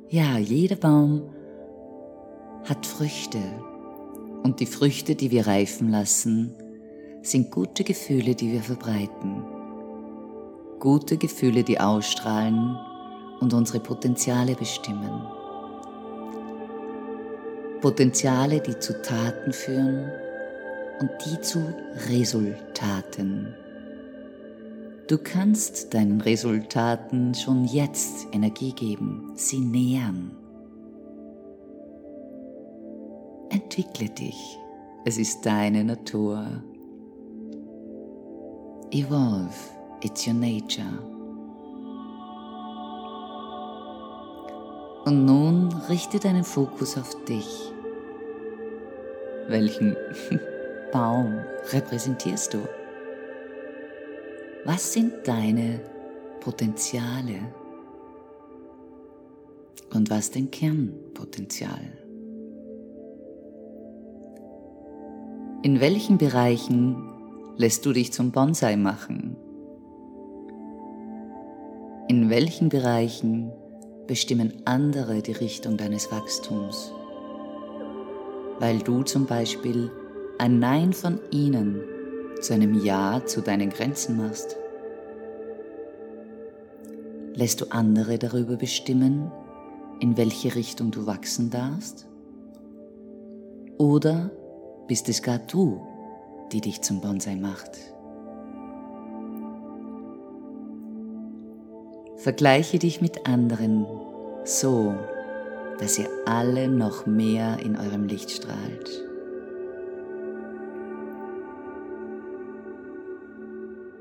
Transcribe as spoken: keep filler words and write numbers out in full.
Ja, jeder Baum hat Früchte und die Früchte, die wir reifen lassen, sind gute Gefühle, die wir verbreiten. Gute Gefühle, die ausstrahlen und unsere Potenziale bestimmen. Potenziale, die zu Taten führen und die zu Resultaten. Du kannst deinen Resultaten schon jetzt Energie geben, sie nähern. Entwickle dich, es ist deine Natur. Evolve, it's your nature. Und nun richte deinen Fokus auf dich. Welchen Baum repräsentierst du? Was sind deine Potenziale? Und was dein Kernpotenzial? In welchen Bereichen lässt du dich zum Bonsai machen? In welchen Bereichen bestimmen andere die Richtung deines Wachstums? Weil du zum Beispiel ein Nein von ihnen zu einem Ja zu deinen Grenzen machst? Lässt du andere darüber bestimmen, in welche Richtung du wachsen darfst? Oder bist es gar du, die dich zum Bonsai macht? Vergleiche dich mit anderen so, dass ihr alle noch mehr in eurem Licht strahlt.